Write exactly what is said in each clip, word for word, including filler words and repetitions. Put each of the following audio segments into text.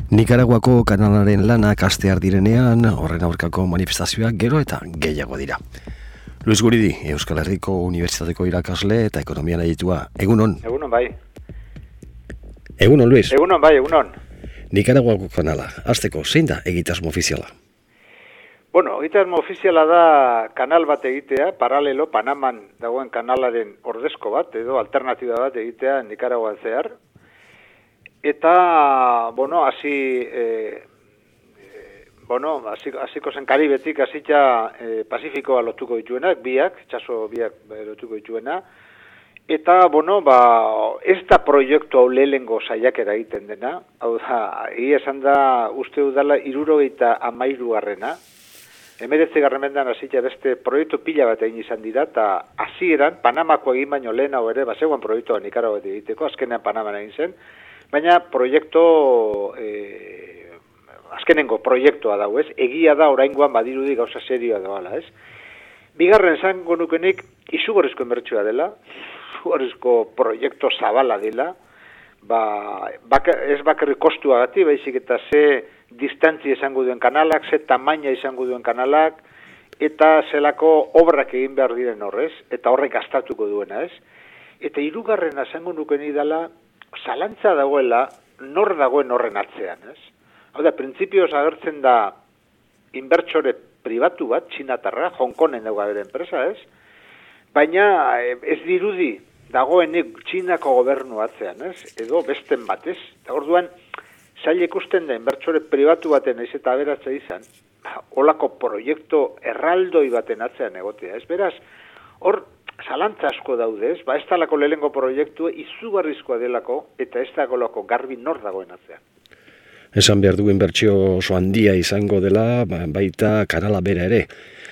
Nikaraguako kanalaren lanak astear direnean, horren aurkako manifestazioak gero eta gehiago dira. Luis Guridi, Euskal Herriko Unibertsitateko irakasle eta ekonomian aditua. Egunon? Egunon bai. Egunon, Luis? Egunon bai, egunon. Nikaraguako kanala, hasteko zein da egitasmo ofiziala? Bueno, egitasmo ofiziala da kanal bat egitea, paralelo, Panaman dagoen kanalaren ordezko bat, edo alternatiba bat egitea Nikaraguan zehar. Eta, bueno, hasi, eh, eh, bueno, hasiko zen Karibetik, hasita eh, Pasifikoa lotuko dituenak, biak, itsaso biak lotuko dituena. Eta, bueno, ba, ez da proiektu hau lehengo saiakera egiten dena, hau da, egia esan da, uste dudala, hirurogeita hamairu garrena. Emeretze garremendan hasita beste proiektu pila bat egin izan dira, eta hasieran Panamako egin baino lehenago ere, bazegoen proiektua Nikaraguan egiteko, azkenean Panaman egin zen, baina proiektu, eh, azkenengo proiektua dago, ez? Egia da oraingoan badirudi gauza serioa doala, ez? Bigarren esango nukenik izugarrizko inbertsioa dela, izugarrizko proiektu zabala dela, ba, baka, ez bakarrik kostuagatik, baizik eta ze distantzia izango duen kanalak, ze tamaina izango duen kanalak, eta zelako obrak egin behar diren horrez, eta horrek gastatuko duena, ez? Eta hirugarren esango nukenik dela, zalantza dagoela, nor dagoen horren atzean, ez? Hau da, printzipioz agertzen da inbertsore pribatu bat, txinatarra, Hongkonen dauga bere enpresa, ez? Baina ez dirudi dagoenik Txinako gobernu atzean, ez? Edo besten bat, ez? Eta orduan, zaila ikusten da inbertsore pribatu baten ez eta aberatza izan, holako proiektu erraldoi baten atzean egotea, ez? Beraz, hor, zalantza asko daude, ez? Ba, ez talako lehengo proiektu izugarrizkoa delako, eta ez dagoelako garbi nor dagoen atzean. Esan behar du inbertsio oso handia izango dela, baita kanala bera ere.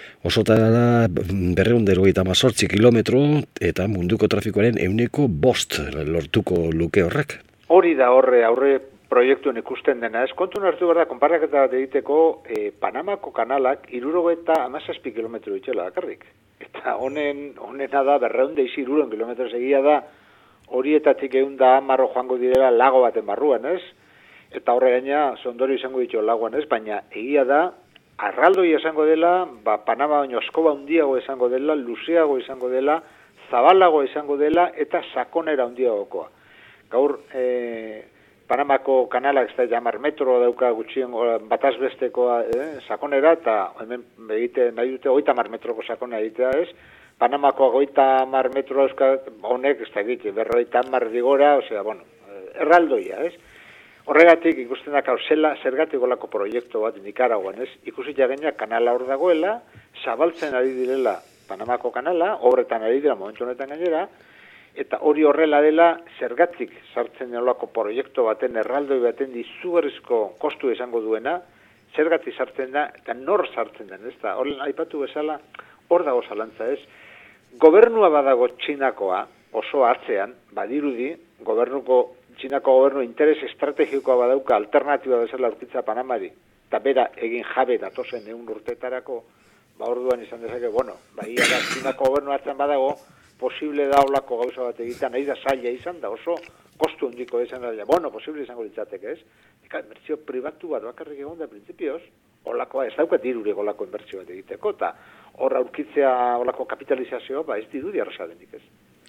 Osotara berrehun eta hirurogeita hemezortzi kilometro eta munduko trafikoaren ehuneko bost lortuko luke horrek. Hori da horre aurre proiektuen ikusten dena, ez? Kontun hartu behar da, konparaketa bat egiteko, eh, Panamako kanalak hirurogeita hamazazpi kilometro ditela bakarrik. Eta honen, honena da, berreun da izi hirurogeita kilometro egia da, horietatik ehun da hamarro joango direla lago baten barruan, ez? Eta horre gaina, zondori izango ditu lagoan, ez? Baina egia da, arraldoi izango dela, ba, Panama baino askoba handiago izango dela, luzeago izango dela, zabalago izango dela, eta sakonera handiagokoa. Gaur, eh, Panamako kanalak ez da jamar metro dauka gutxien batazbestekoa eh, sakonera, eta hemen egite nahi dute hogeita hamar metroko sakona egitea, ez? Panamako hogeita hamar metro euskal honek ez da egite, berrogeita hamar digora, osea, bueno, erraldoia, ez? Horregatik ikusten da kauzela zergatik olako proiektu bat Nikaraguan, ez? Ikusita gaina kanala hor dagoela, zabaltzen ari direla Panamako kanala, horretan ari dira momentu honetan gainera, eta hori horrela dela zergatik sartzen olako proiektu baten erraldoi baten izugarrizko kostu izango duena, zergatik sartzen da, eta nor sartzen den, ez da? Horren aipatu bezala, hor dago zalantza, ez? Gobernua badago Txinakoa, oso atzean, badirudi, gobernuko Txinako gobernu interes estrategikoa badauka alternatiba bezala aurkitza Panamari, eta bera egin jabe datozen egun urteetarako, ba orduan izan dezake, bueno, ba ia da Txinako gobernu atzean badago, posible da olako gauza bat egiten, nahi da zaila izan da, oso kostu handiko izan da, bueno, posible izango litzateke, ez? Eka, inbertsio pribatu bat bakarrik egon da, printzipioz, olakoa ez daukat dirurik olako inbertsio bat egiteko, eta hor aurkitzea olako kapitalizazioa, ba ez dirudi arrasa denik, ez?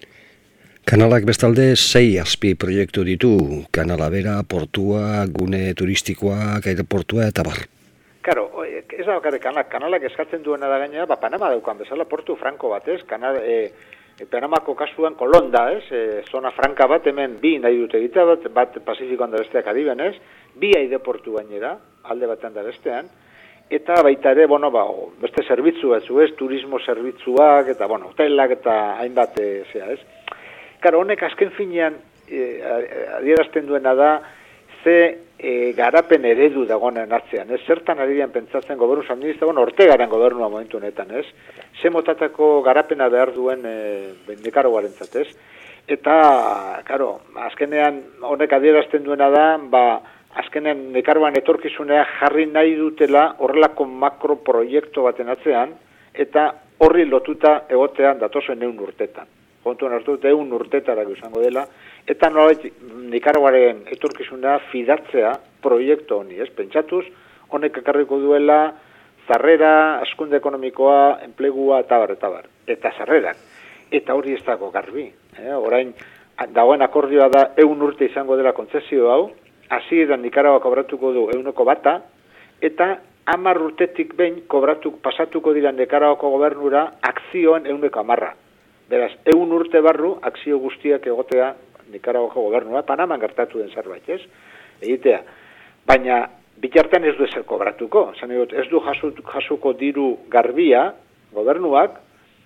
Kanalak bestalde sei azpi proiektu ditu, kanala bera, portua, gune turistikoak, aireportua eta bar. Karo, ez da bakarrik kanalak, kanalak eskatzen duena da gainera, ba Panama daukan bezala, portu franko bat, ez? Kanal, e, Panamako kasuan kolonda, ez? E, zona franka bat, hemen bi nahi dute egitea, bat, bat Pasifikoan da besteak adiben, ez? Bi aireportu gainera, alde batean da bestean, eta baita ere, bueno, ba, beste zerbitzu batzu, ez? Turismo zerbitzuak, eta, bueno, hotelak eta hainbat, e, zea, ez? Karo, honek azken finean e, adierazten duena da, ze e, garapen eredu dagoen atzean, ez? Zertan ari dian pentsatzen gobernu administra, bueno, Ortegaren gobernua momentu honetan, ez? Ze motatako garapena behar duen e, Nikaraguarentzat, ez? Eta, karo, azkenean honek adierazten duena da, ba, azkenean Nikaraguan etorkizunea jarri nahi dutela horrelako makroproiektu baten atzean, eta horri lotuta egotean datozen ehun urtetan. kontuan hartu dut egun urtetarako izango dela, eta nolabait Nikaraguaren etorkizuna fidatzea proiektu honi, ez? Pentsatuz, honek ekarriko duela zarrera, hazkunde ekonomikoa, enplegua, eta bar, eta bar. Eta zarrerak. Eta hori ez dago garbi. Eh? Orain, dagoen akordioa da egun urte izango dela kontzesio hau, hasieran Nikaragua kobratuko du euneko bata, eta hamar urtetik behin kobratu, pasatuko dira Nikaraguako gobernura akzioen euneko hamarra. Beraz, egun urte barru, akzio guztiak egotea Nikaraguako gobernua, Panaman gertatu den zerbait, ez? Egitea. Baina, bitartean ez du ezer kobratuko. Zan egot, ez du jasuko diru garbia, gobernuak,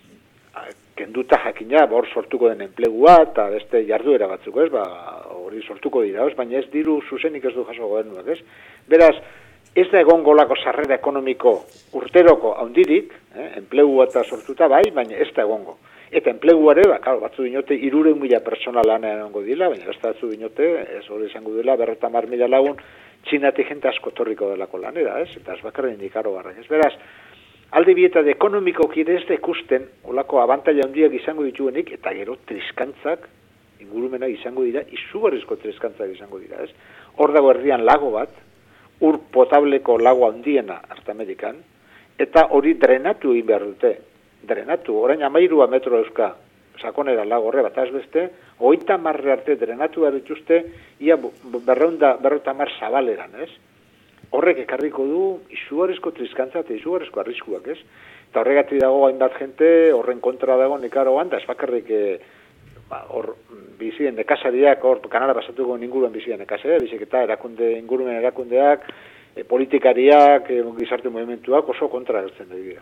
kenduta jakina, hor sortuko den enplegua, eta beste jarduera batzuk, ez? Ba, hori sortuko dira, ez? Baina ez diru zuzenik ez du jaso gobernuak, ez? Beraz, ez da egon golako sarrera ekonomiko urteroko haundirik, eh? Enplegua eta sortuta bai, baina ez da egongo. Eta enpleguare, ba, claro, batzu dinote, irureun mila persona lanean ongo dila, baina beste batzu dinote, ez hori izango dela, berreta mar mila lagun, txinatik jente asko torriko delako lanera, ez? Eta ez bakarren Nikaraguarrak, ez? Beraz, alde bietat ekonomikoki ere ez da ikusten, olako abantaila handiak izango dituenik, eta gero triskantzak, ingurumena izango dira, izugarrizko triskantzak izango dira, ez? Hor dago herrian lago bat, ur potableko lago handiena Artamerikan, eta hori drenatu egin behar dute. Drenatu, orain amairua metro euska sakonera lago horre bat azbeste, oita marre arte drenatu behar dituzte, ia berreunda, berreunda mar zabaleran, ez? Horrek ekarriko du izugarrizko triskantza eta izugarrizko arriskuak, ez? Eta horregatik dago hainbat jente, horren kontra dago Nikaraguan, da ez bakarrik ba, hor bizien nekazariak, hor kanala pasatuko inguruan bizien nekazariak, bizik eta erakunde, ingurumen erakundeak, e, politikariak, e, gizarte movimentuak oso kontra gertzen dira.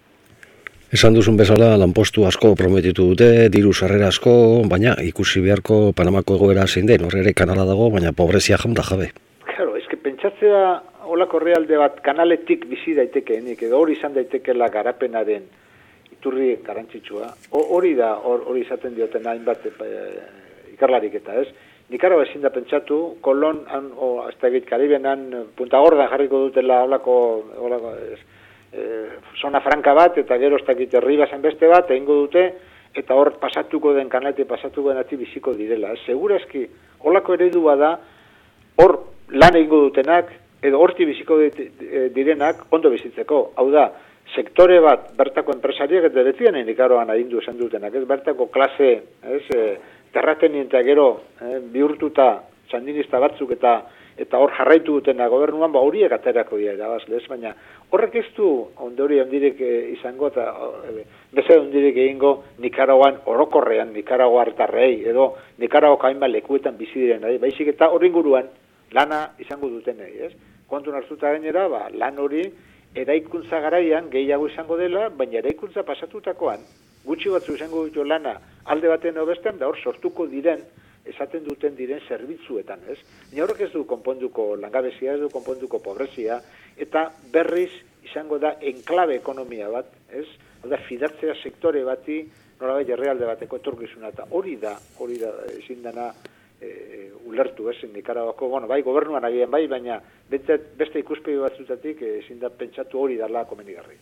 Esan duzun bezala, lanpostu asko prometitu dute, diru sarrera asko, baina ikusi beharko Panamako egoera zein den, hor ere kanala dago, baina pobrezia jaunda jabe. Claro, eske pentsatzea holako realde bat kanaletik bizi daitekeenik, edo hori izan daitekeela garapenaren iturri garrantzitsua. Hori da, hori izaten dioten hainbat e, ikarlarik eta ez. Nikaragua ezin da pentsatu, Kolon, han, o, hasta egit Karibenan, Punta Gordan jarriko dutela holako, holako ez, e, zona franka bat, eta gero ez dakit Herribasen beste bat, egingo dute, eta hor pasatuko den kanaletik pasatuko den ati biziko direla. Ez, segurazki, holako eredua da, hor lan egingo dutenak, edo horti biziko direnak ondo bizitzeko. Hau da, sektore bat bertako enpresariak eta betian Nikaraguan adindu esan dutenak, ez bertako klase, ez, e, terratenien eta gero e, bihurtuta sandinista batzuk eta eta hor jarraitu dutena gobernuan, ba horiek aterako dira irabazle, ez, baina horrek ez du onde hori ondirek e, izango eta e, beze ondirek egingo Nikaraguan orokorrean, Nikaragua hartarrei, edo Nikaraguako hainbat lekuetan bizi diren, baizik eta horri inguruan lana izango dutenei, ez? Kontun hartuta gainera, ba, lan hori eraikuntza garaian gehiago izango dela, baina eraikuntza pasatutakoan gutxi batzu izango ditu lana alde baten obesten, da hor sortuko diren, esaten duten diren zerbitzuetan, ez? Baina horrek ez du konponduko langabezia, ez du konponduko pobrezia, eta berriz izango da enklabe ekonomia bat, ez? Hau da, fidatzea sektore bati, nolabait errealde bateko etorkizuna, eta hori da, hori da, ezin dana, E, ulertu, ez, Nikaraguako, bueno, bai, gobernuan agian bai, baina beste, beste ikuspegi batzutatik ezin da pentsatu hori dala komenigarri.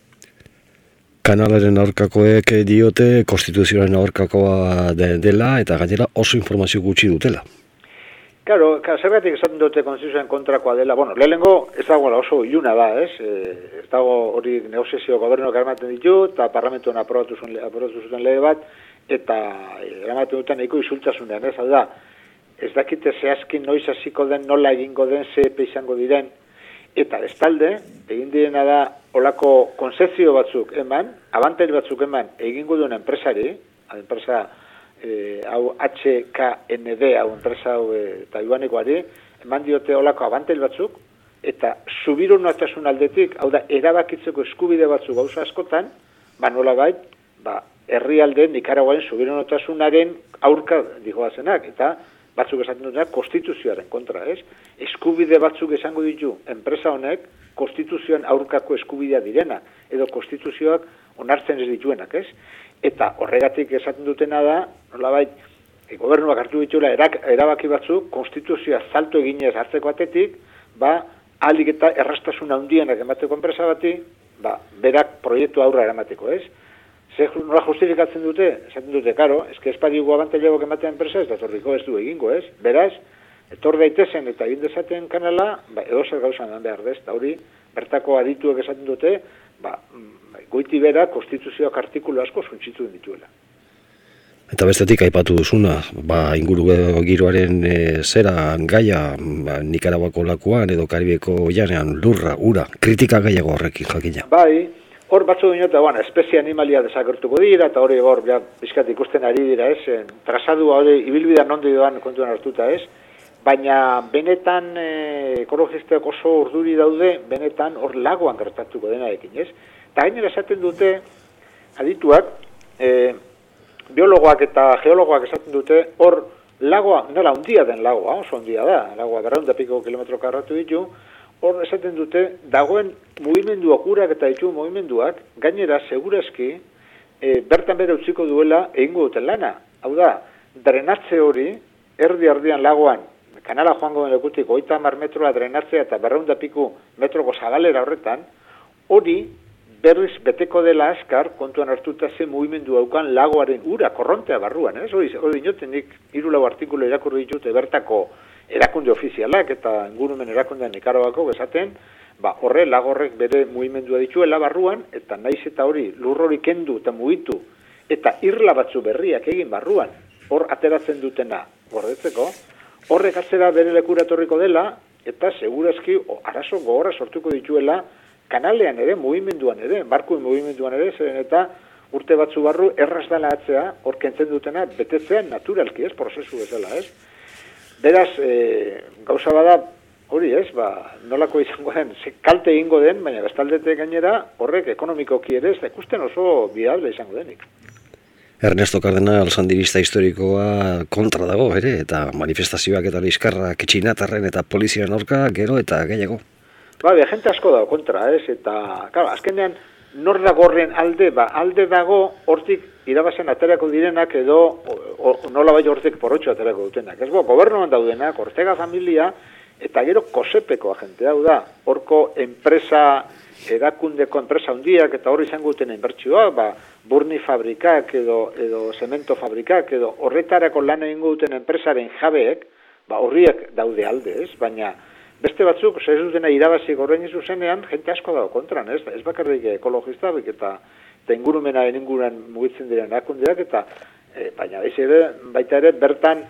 Kanalaren aurkakoek diote konstituzioaren aurkakoa de, dela eta gainera oso informazio gutxi dutela. Claro, zergatik esaten dute konstituzioaren kontrakoa dela, bueno, lehenengo ez dago oso iluna da, ez, e, ez dago hori negoziazio gobernuak eramaten ditu, eta parlamentuan aprobatu zuten lege bat, eta eramaten duten nahiko isultasunean, ez, hau da, ez dakite zehazkin noiz hasiko den, nola egingo den, ze epe izango diren, eta bestalde, egin direna da, olako konzezio batzuk eman, abantail batzuk eman, egingo duen enpresari, enpresa eh, hau H K N D, hau enpresa hau e, taiwanekoari, eman diote olako abantail batzuk, eta subiranotasun aldetik, hau da, erabakitzeko eskubide batzuk gauza askotan, ba nola bait, ba, herrialde Nikaraguaren subiranotasunaren aurka digoazenak, eta batzuk esaten dutenak konstituzioaren kontra, ez? Eskubide batzuk esango ditu enpresa honek konstituzioan aurkako eskubidea direna, edo konstituzioak onartzen ez dituenak, ez? Eta horregatik esaten dutena da, nolabait, e, gobernuak hartu dituela erak, erabaki batzuk konstituzioa salto eginez hartzeko atetik, ba, ahalik eta errastasun handienak emateko enpresa bati, ba, berak proiektu aurra eramateko, ez? Zer nola justifikatzen dute? Esaten dute, karo, eske espadiugu abantailagoak ematen enpresa, ez da torriko ez du egingo, ez? Beraz, etor daitezen eta egin dezaten kanala, ba, edo zer gauza eman behar dez, eta hori, bertako adituek esaten dute, ba, goiti bera konstituzioak artikulu asko suntzitu dituela. Eta bestetik aipatu duzuna, ba, inguru giroaren e, zera gaia, ba, Nikaraguako lakuan edo Karibeko oianean lurra, ura, kritika gaiago horrekin jakina. Bai, hor batzu dino eta, bueno, espezie animalia desagertuko dira, eta hori hor, ja, bizkat ikusten ari dira, ez, en, trazadua hori ibilbidean nondi doan kontuan hartuta, ez, baina benetan e, ekologistek oso urduri daude, benetan hor lagoan gertatuko denarekin, ez? Eta gainera esaten dute, adituak, e, biologoak eta geologoak esaten dute, hor lagoa, nola hundia den lagoa, oso hundia da, lagoa berrehun eta piko kilometro karratu ditu, hor esaten dute, dagoen mugimenduak, urak eta ditu mugimenduak, gainera, segurazki, e, bertan bere utziko duela egingo duten lana. Hau da, drenatze hori, erdi-erdian lagoan, kanala joango den lekutik, hogeita hamar metroa drenatzea eta berrehun eta piko metroko zabalera horretan, hori, berriz beteko dela askar, kontuan hartuta ze mugimendu haukan lagoaren ura, korrontea barruan, ez? Hori, hori dinoten nik hiru lau artikulu irakurri ditute bertako erakunde ofizialak eta ingurumen erakundean Nikaraguako esaten, ba, horre lagorrek bere mugimendua dituela barruan, eta naiz eta hori lur hori kendu eta mugitu, eta irla batzu berriak egin barruan, hor ateratzen dutena, gordetzeko, horrek atzera bere lekura etorriko dela, eta segurazki o, arazo gogorra sortuko dituela, kanalean ere, mugimenduan ere, barkuen mugimenduan ere, zeren eta urte batzu barru erraz dela atzea, hor kentzen dutena, betetzean naturalki, ez, prozesu bezala, ez. Beraz, e, gauza bada, hori ez, ba, nolako izango den, kalte egingo den, baina bestaldete gainera, horrek ekonomikoki ere, ez da ikusten oso bidalde izango denik. Ernesto Cardenal, sandinista historikoa kontra dago, ere, eta manifestazioak eta liskarrak txinatarren eta polizian aurka, gero eta gehiago. Ba, be, jente asko dago kontra, ez, eta, claro, azkenean, nor dago horren alde, ba, alde dago hortik irabazen aterako direnak edo o, o, nola bai hortik porrotxo aterako dutenak. Ez bo, gobernuan daudenak, Ortega familia, eta gero kosepeko agente, hau da, horko enpresa, erakundeko enpresa hundiak, eta hor izango duten inbertsioa, ba, burni fabrikak edo, edo zemento fabrikak edo horretarako lan egingo duten enpresaren jabeek, ba, horriak daude alde, ez, baina beste batzuk, ez dutena irabazik horrein zuzenean, jente asko dago kontran, ez, ez bakarrik ekologista, eta, eta ingurumenaren inguruan mugitzen diren erakundeak, eta e, baina ere, baita ere, bertan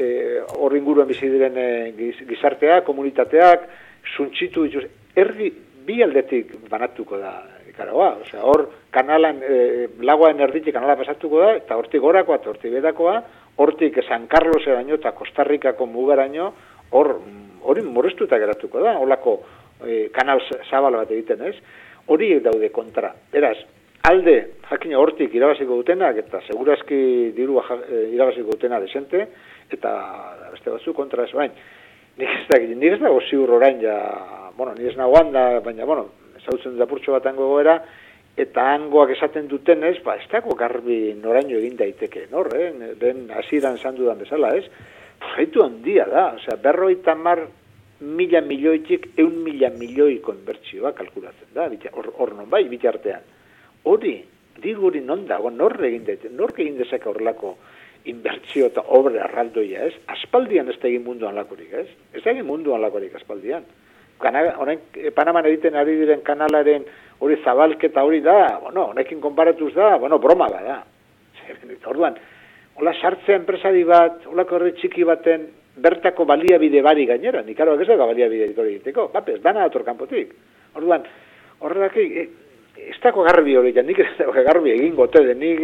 hor e, inguruan bizi diren e, gizarteak, komunitateak, suntxitu dituz, erdi bi aldetik banatuko da Nikaragoa, osea, hor kanalan, e, lagoan erditik kanala pasatuko da, eta hortik gorakoa, eta hortik bedakoa, hortik San Carloseraino eta Kostarrikako mugaraino, hor hori murriztuta geratuko da, holako e, kanal zabal bat egiten, ez? Hori daude kontra. Beraz, alde jakina hortik irabaziko dutenak, eta segurazki dirua e, irabaziko dutena desente, eta beste batzu kontra ez bain. Nik ez da, nik ez dago ziur orain, ja, bueno, nik ez nagoan da, baina, bueno, ezautzen dapurtxo bat hango goera, eta hangoak esaten duten ez, ba, ez dago garbi noraino egin daiteke, nor, eh? Ben hasieran esan dudan bezala, ez? Proiektu handia da, osea, berroita mar mila milioitik eun mila milioiko inbertsioa kalkulatzen da, hor, hor non bai, bitartean. Hori, diru hori non dago, nork egin daite, nork egin dezake horrelako inbertsio eta obre arraldoia, ez? Aspaldian ez da egin munduan lakorik, ez? Ez da egin munduan lakorik aspaldian. Horain, Panaman egiten ari diren kanalaren hori zabalketa hori da, bueno, honekin konparatuz da, bueno, broma da, da. Orduan, hola sartzea enpresari bat, holako herri txiki baten bertako baliabide bari gainera, Nikaragoak ez dago baliabide hori egiteko, bapes, dana dator kanpotik. Orduan, horrelaki, ez dago garbi hori, nik ez dago garbi egingo ote den, nik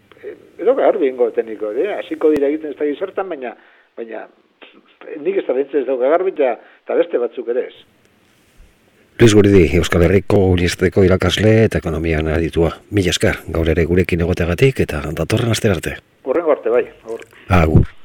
edo garbi egingo ote nik hori, hasiko dira egiten ez da gizertan, baina, baina nik ez da bentzen ez dago garbi, eta beste batzuk ere ez. Luis Guridi, Euskal Herriko Unibertsitateko irakasle eta ekonomian aditua. Mila esker, gaur ere gurekin egoteagatik eta datorren astera arte. Hurrengo arte, bai. Agur.